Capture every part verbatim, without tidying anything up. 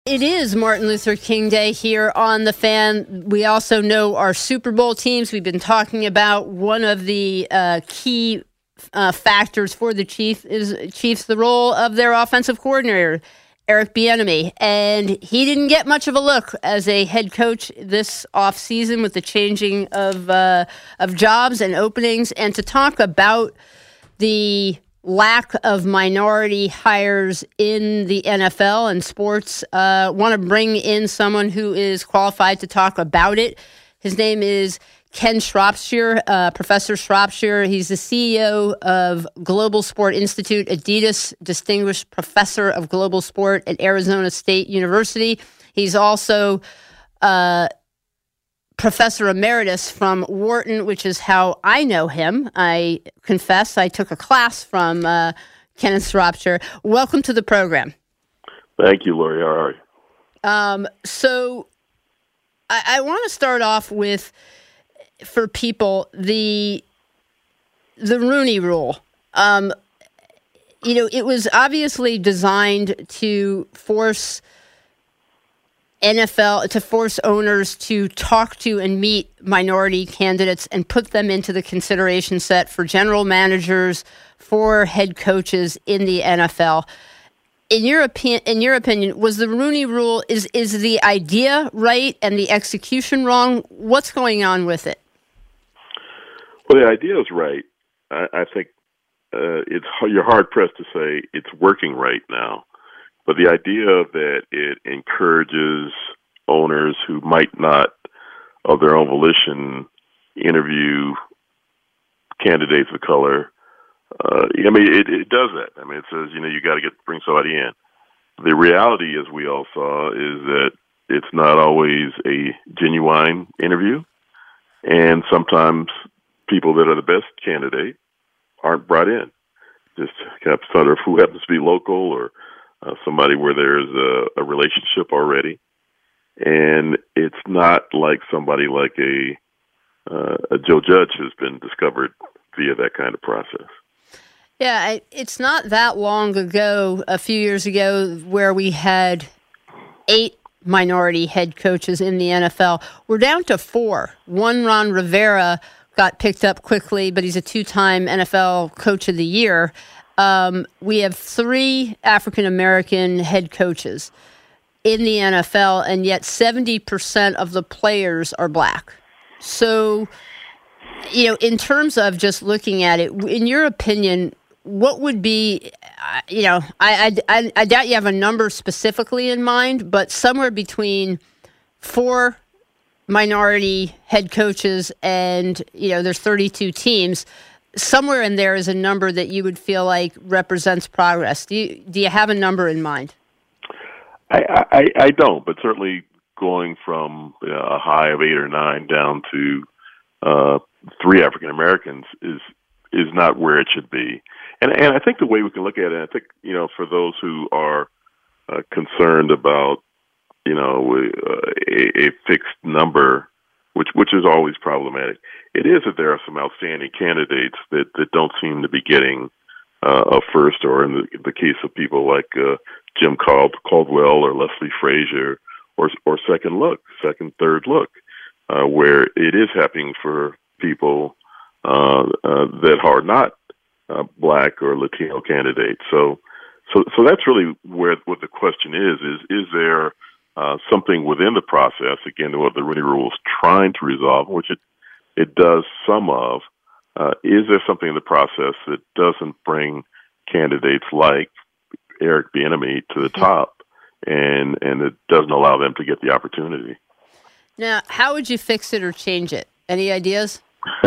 It is Martin Luther King Day here on The Fan. We also know our Super Bowl teams. We've been talking about one of the uh, key uh, factors for the Chiefs is Chiefs the role of their offensive coordinator, Eric Bieniemy. And he didn't get much of a look as a head coach this offseason with the changing of, uh, of jobs and openings. And to talk about the lack of minority hires in the N F L and sports, uh, want to bring in someone who is qualified to talk about it. His name is Ken Shropshire, uh, Professor Shropshire. He's the C E O of Global Sport Institute, Adidas Distinguished Professor of Global Sport at Arizona State University. He's also uh, Professor Emeritus from Wharton, which is how I know him. I confess I took a class from uh, Kenneth Shropshire. Welcome to the program. Thank you, Lori. How are you? Um, so I, I want to start off with, for people, the the Rooney Rule. Um, you know, it was obviously designed to force N F L, to force owners to talk to and meet minority candidates and put them into the consideration set for general managers, for head coaches in the N F L. In your opinion, in your opinion, was the Rooney Rule, is is the idea right and the execution wrong? What's going on with it? Well, the idea is right. I, I think uh, it's you're hard pressed to say it's working right now. But the idea that it encourages owners who might not, of their own volition, interview candidates of color, uh, I mean, it, it does that. I mean, it says, you know, you got to get bring somebody in. The reality, as we all saw, is that it's not always a genuine interview, and sometimes people that are the best candidate aren't brought in. Just kind of sort of who happens to be local or Uh, somebody where there's a, a relationship already, and it's not like somebody like a uh, a Joe Judge has been discovered via that kind of process. Yeah, I, it's not that long ago, a few years ago, where we had eight minority head coaches in the N F L. We're down to four. One, Ron Rivera, got picked up quickly, but he's a two-time N F L Coach of the Year. Um, we have three African-American head coaches in the N F L, and yet seventy percent of the players are black. So, you know, in terms of just looking at it, in your opinion, what would be, you know, I, I, I doubt you have a number specifically in mind, but somewhere between four minority head coaches and, you know, there's thirty-two teams, somewhere in there is a number that you would feel like represents progress. Do you do you have a number in mind? I, I, I don't, but certainly going from you know, a high of eight or nine down to uh, three African Americans is is not where it should be. And and I think the way we can look at it, I think you know, for those who are uh, concerned about you know uh, a, a fixed number, which which is always problematic. It is that there are some outstanding candidates that, that don't seem to be getting uh, a first, or in the, the case of people like uh, Jim Cald- Caldwell or Leslie Frazier, or or second look, second, third look, uh, where it is happening for people uh, uh, that are not uh, black or Latino candidates. So, so so that's really where what the question is: is is there uh, something within the process, again, what the Rooney Rule is trying to resolve, which it It does some of. Uh, is there something in the process that doesn't bring candidates like Eric Bieniemy to the top, and and it doesn't allow them to get the opportunity? Now, how would you fix it or change it? Any ideas?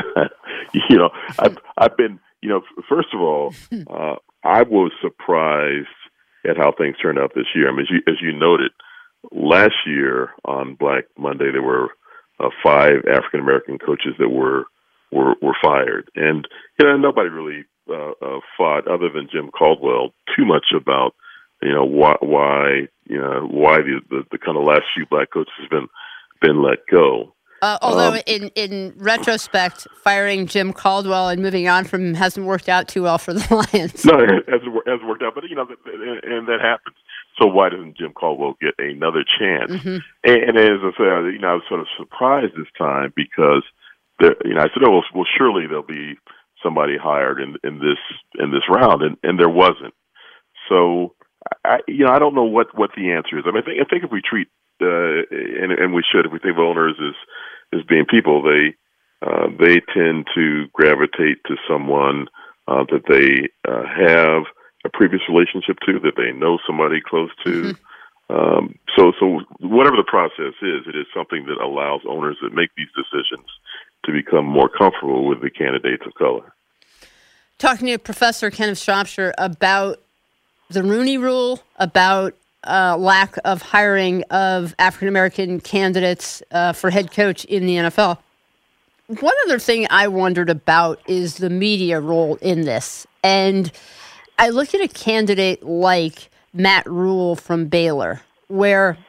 you know, I've I've been you know first of all, uh, I was surprised at how things turned out this year. I mean, as you, as you noted, last year on Black Monday there were Uh, five African American coaches that were were were fired, and you know nobody really uh, uh, fought, other than Jim Caldwell, too much about you know why why you know why the the, the kind of last few black coaches have been been let go. Uh, although um, in, in retrospect, firing Jim Caldwell and moving on from him hasn't worked out too well for the Lions. No, it hasn't, hasn't worked out, but you know, and that happens. So why doesn't Jim Caldwell get another chance? Mm-hmm. And, and as I said, you know, I was sort of surprised this time because, there, you know, I said, oh, well, well, surely there'll be somebody hired in in this in this round, and, and there wasn't. So, I, you know, I don't know what, what the answer is. I mean, I think, I think if we treat, uh, and, and we should, if we think of owners as, as being people, they uh, they tend to gravitate to someone uh, that they uh, have a previous relationship to, that they know somebody close to. Mm-hmm. Um, so, so whatever the process is, it is something that allows owners that make these decisions to become more comfortable with the candidates of color. Talking to Professor Kenneth Shropshire about the Rooney Rule, about uh, lack of hiring of African-American candidates uh, for head coach in the N F L. One other thing I wondered about is the media role in this. And I look at a candidate like Matt Rule from Baylor, where,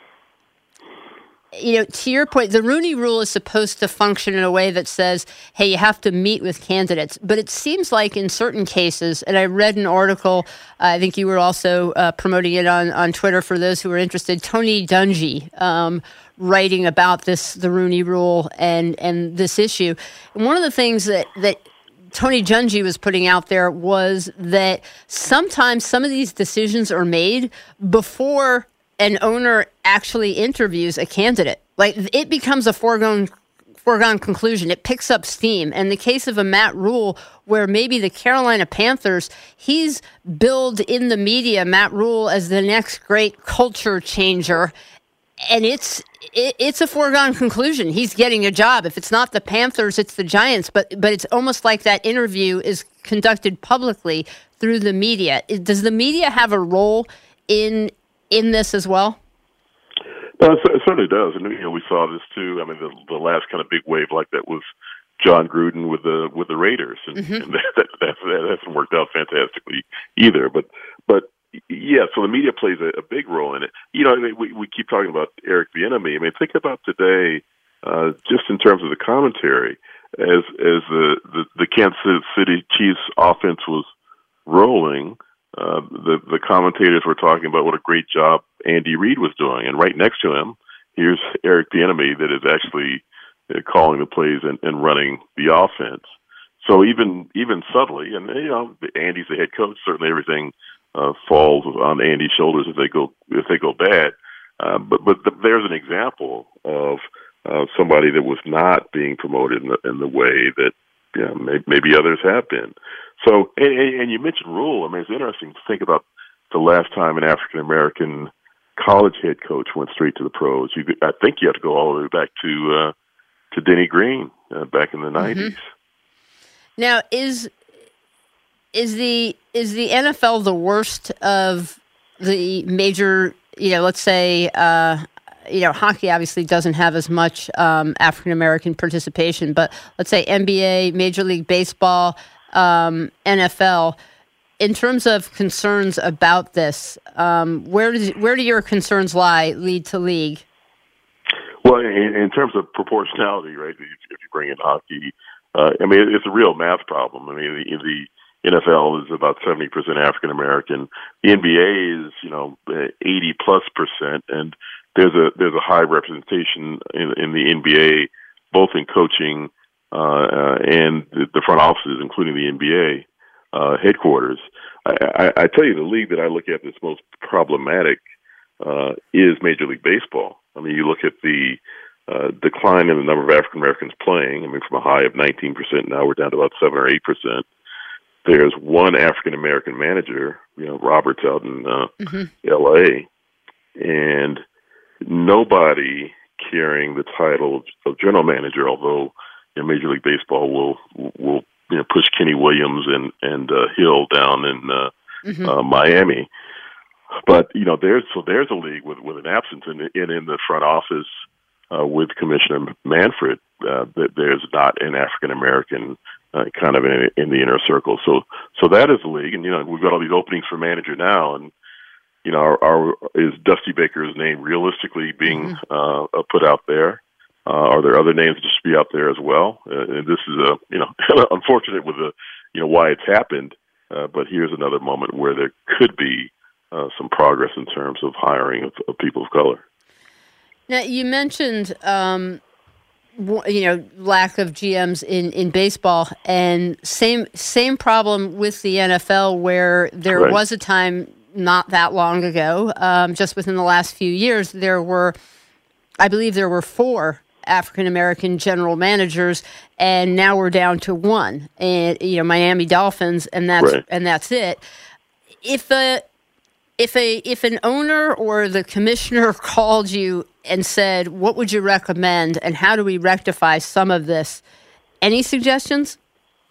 you know, to your point, the Rooney Rule is supposed to function in a way that says, hey, you have to meet with candidates. But it seems like in certain cases, and I read an article, uh, I think you were also uh, promoting it on, on Twitter for those who are interested, Tony Dungy um, writing about this, the Rooney Rule and, and this issue. And one of the things that, that Tony Dungy was putting out there was that sometimes some of these decisions are made before an owner actually interviews a candidate. Like, it becomes a foregone foregone conclusion. It picks up steam. And the case of a Matt Rule, where maybe the Carolina Panthers, he's billed in the media, Matt Rule, as the next great culture changer. And it's it, it's a foregone conclusion. He's getting a job. If it's not the Panthers, it's the Giants. But but it's almost like that interview is conducted publicly through the media. Does the media have a role in in this as well? No, it certainly does. And you know, we saw this too. I mean, the, the last kind of big wave like that was John Gruden with the with the Raiders, and, mm-hmm. and that, that, that, that hasn't worked out fantastically either. But but. Yeah, so the media plays a, a big role in it. You know, I mean, we, we keep talking about Eric Bieniemy. I mean, think about today, uh, just in terms of the commentary, as as the, the, the Kansas City Chiefs offense was rolling, uh, the, the commentators were talking about what a great job Andy Reid was doing. And right next to him, here's Eric Bieniemy that is actually uh, calling the plays and, and running the offense. So even even subtly, and, you know, Andy's the head coach, certainly everything Uh, falls on Andy's shoulders if they go if they go bad, uh, but but the, there's an example of uh, somebody that was not being promoted in the, in the way that you know, maybe, maybe others have been. So, and, and you mentioned Rule. I mean, it's interesting to think about the last time an African American college head coach went straight to the pros. You, I think you have to go all the way back to uh, to Denny Green uh, back in the nineties. Mm-hmm. Now, is Is the is the N F L the worst of the major, you know, let's say, uh, you know, hockey obviously doesn't have as much um, African-American participation, but let's say N B A, Major League Baseball, um, N F L, in terms of concerns about this, um, where, does, where do your concerns lie, league to league? Well, in, in terms of proportionality, right, if you bring in hockey, uh, I mean, it's a real math problem. I mean, the, the N F L is about seventy percent African American. The N B A is, you know, eighty plus percent, and there's a there's a high representation in, in the N B A, both in coaching uh, uh, and the front offices, including the N B A uh, headquarters. I, I, I tell you, the league that I look at that's most problematic uh, is Major League Baseball. I mean, you look at the uh, decline in the number of African Americans playing. I mean, from a high of nineteen percent, now we're down to about seven or eight percent. There's one African American manager, you know, Roberts out in uh, mm-hmm. L A, and nobody carrying the title of general manager. Although, you know, Major League Baseball will will you know push Kenny Williams and and uh, Hill down in uh, mm-hmm. uh, Miami, but you know there's so there's a league with with an absence, and in, in the front office uh, with Commissioner Manfred, uh, that there's not an African American. Uh, kind of in, in the inner circle. So so that is the league. And, you know, we've got all these openings for manager now. And, you know, our, our is Dusty Baker's name realistically being mm-hmm. uh, put out there? Uh, are there other names that should be out there as well? Uh, and this is, a you know, unfortunate with the, you know, why it's happened. Uh, but here's another moment where there could be uh, some progress in terms of hiring of, of people of color. Now, you mentioned, um, you know, lack of G Ms in, in baseball, and same same problem with the N F L, where there Right. was a time not that long ago, um, just within the last few years, there were, I believe there were four African-American general managers, and now we're down to one, and, you know, Miami Dolphins, and that's, Right. and that's it. If a, if a, if an owner or the commissioner called you and said, what would you recommend, and how do we rectify some of this? Any suggestions?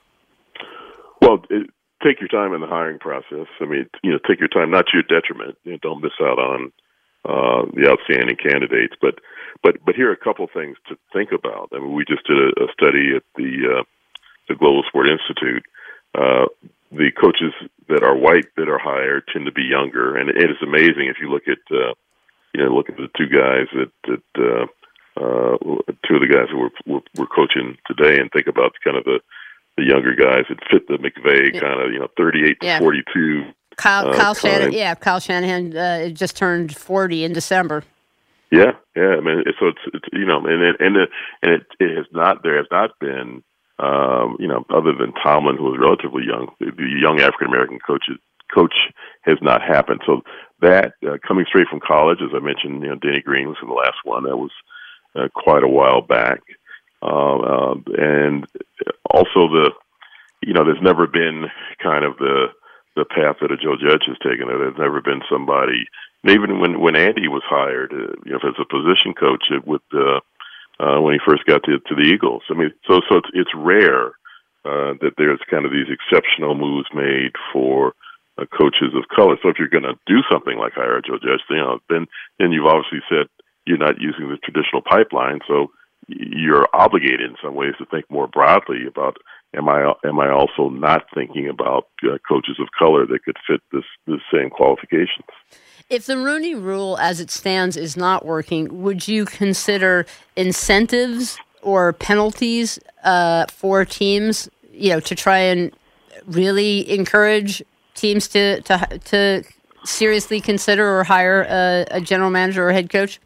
Well, it, take your time in the hiring process. I mean, you know, take your time, not to your detriment. You know, don't miss out on uh, the outstanding candidates. But, but, but here are a couple things to think about. I mean, we just did a, a study at the uh, the Global Sport Institute. Uh, the coaches that are white that are hired tend to be younger, and it is amazing if you look at uh, you know look at the two guys that that uh, uh, two of the guys that we're, we're we're coaching today, and think about kind of the the younger guys that fit the McVay Yeah. kind of, you know, thirty-eight Yeah. to forty-two. Kyle, uh, Kyle time. Shanahan, yeah, Kyle Shanahan uh, just turned forty in December. Yeah, yeah. I mean, so it's, it's you know, and it, and it, and it, it has not there has not been, um, you know, other than Tomlin, who was relatively young, the young African American coach coach has not happened. So that uh, coming straight from college, as I mentioned, you know, Denny Green was in the last one. That was uh, quite a while back, uh, uh, and also the, you know, there's never been kind of the the path that a Joe Judge has taken. There's never been somebody. And even when, when Andy was hired, uh, you know, as a position coach it, with uh, uh, when he first got to, to the Eagles. I mean, so so it's it's rare uh, that there's kind of these exceptional moves made for uh, coaches of color. So if you're going to do something like hire a Joe Judge, you know, then then you've obviously said you're not using the traditional pipeline. So you're obligated in some ways to think more broadly about. Am I am I also not thinking about uh, coaches of color that could fit this the same qualifications? If the Rooney Rule, as it stands, is not working, would you consider incentives or penalties uh, for teams, you know, to try and really encourage teams to to to seriously consider or hire a, a general manager or head coach?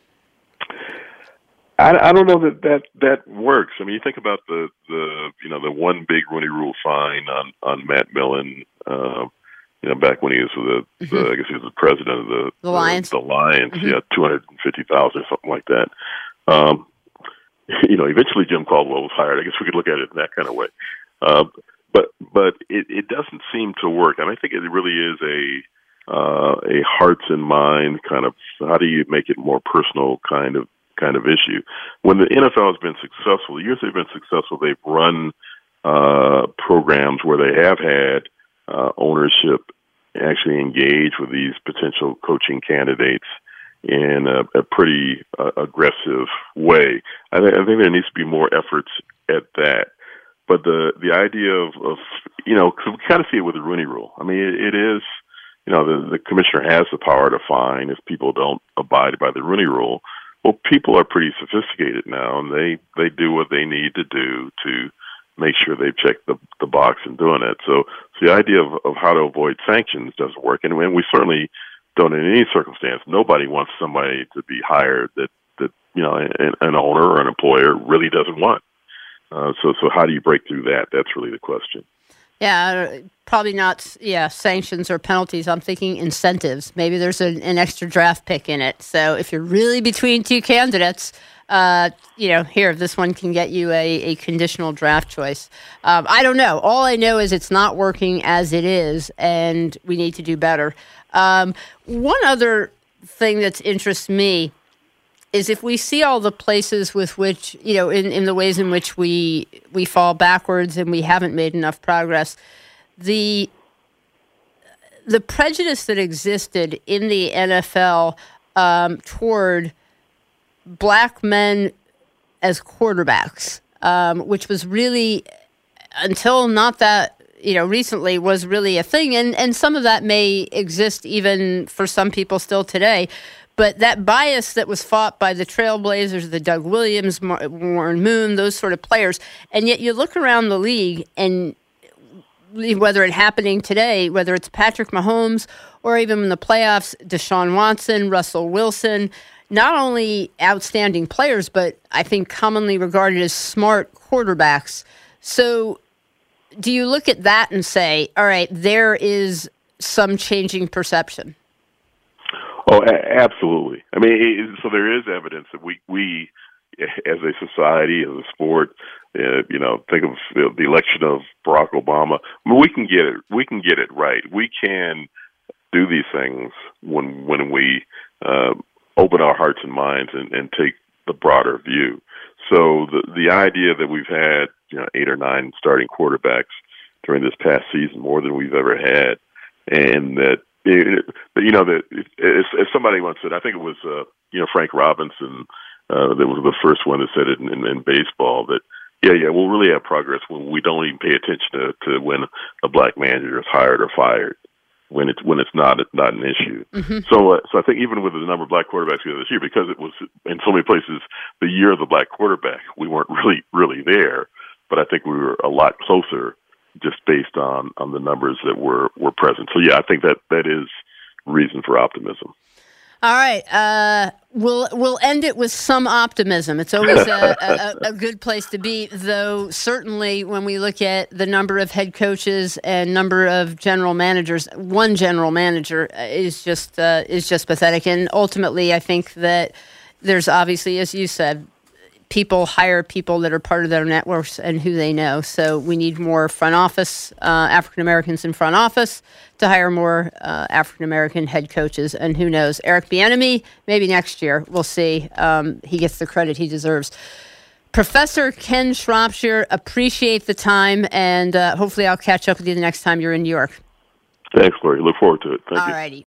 I, I don't know that, that that works. I mean, you think about the, the you know the one big Rooney Rule fine on on Matt Millen. Uh, you know, back when he was the, Mm-hmm. the I guess he was the president of the The Lions. The, the Lions, Mm-hmm. yeah, two hundred and fifty thousand or something like that. Um, you know, eventually Jim Caldwell was hired. I guess we could look at it in that kind of way. Uh, but but it, it doesn't seem to work. And I think it really is a uh, a hearts and mind kind of how do you make it more personal kind of. kind of issue. When the N F L has been successful, the years they've been successful, they've run uh, programs where they have had uh, ownership actually engage with these potential coaching candidates in a, a pretty uh, aggressive way. I, th- I think there needs to be more efforts at that. But the the idea of, of you know, cause we kind of see it with the Rooney Rule. I mean, it, it is, you know, the, the commissioner has the power to fine if people don't abide by the Rooney Rule. Well, people are pretty sophisticated now, and they, they do what they need to do to make sure they've checked the, the box in doing it. So, so the idea of, of how to avoid sanctions doesn't work, and, and we certainly don't in any circumstance. Nobody wants somebody to be hired that, that you know, an, an owner or an employer really doesn't want. Uh, so, so how do you break through that? That's really the question. Yeah, probably not, yeah, sanctions or penalties. I'm thinking incentives. Maybe there's a, an extra draft pick in it. So if you're really between two candidates, uh, you know, here, this one can get you a, a conditional draft choice. Um, I don't know. All I know is it's not working as it is, and we need to do better. Um, one other thing that interests me is if we see all the places with which, you know, in, in the ways in which we we fall backwards and we haven't made enough progress, the the prejudice that existed in the N F L um, toward black men as quarterbacks, um, which was really, until not that, you know, recently, was really a thing. And, and some of that may exist even for some people still today. But that bias that was fought by the Trailblazers, the Doug Williams, Warren Moon, those sort of players, and yet you look around the league and whether it's happening today, whether it's Patrick Mahomes or even in the playoffs, Deshaun Watson, Russell Wilson, not only outstanding players, but I think commonly regarded as smart quarterbacks. So do you look at that and say, all right, there is some changing perception? Oh, a- absolutely. I mean, it, so there is evidence that we, we as a society, as a sport, uh, you know, think of the, the election of Barack Obama. I mean, we can get it. We can get it right. We can do these things when when we uh, open our hearts and minds and, and take the broader view. So the the idea that we've had, you know, eight or nine starting quarterbacks during this past season, more than we've ever had, and that. It, you know, that as, as somebody once said, I think it was, uh, you know, Frank Robinson, uh, that was the first one that said it in, in, in baseball, that, yeah, yeah, we'll really have progress when we don't even pay attention to, to when a black manager is hired or fired, when it's when it's not not an issue. Mm-hmm. So, uh, so I think even with the number of black quarterbacks we have this year, because it was in so many places the year of the black quarterback, we weren't really really there, but I think we were a lot closer just based on, on the numbers that were, were present. So, yeah, I think that that is reason for optimism. All right. Uh, we'll we'll end it with some optimism. It's always a, a, a good place to be, though certainly when we look at the number of head coaches and number of general managers, one general manager is just uh, is just pathetic. And ultimately, I think that there's obviously, as you said, people hire people that are part of their networks and who they know. So we need more front office, uh, African-Americans in front office to hire more uh, African-American head coaches. And who knows, Eric Bieniemy, maybe next year. We'll see. Um, he gets the credit he deserves. Professor Ken Shropshire, appreciate the time, and uh, hopefully I'll catch up with you the next time you're in New York. Thanks, Lori. Look forward to it. Thank All you. righty.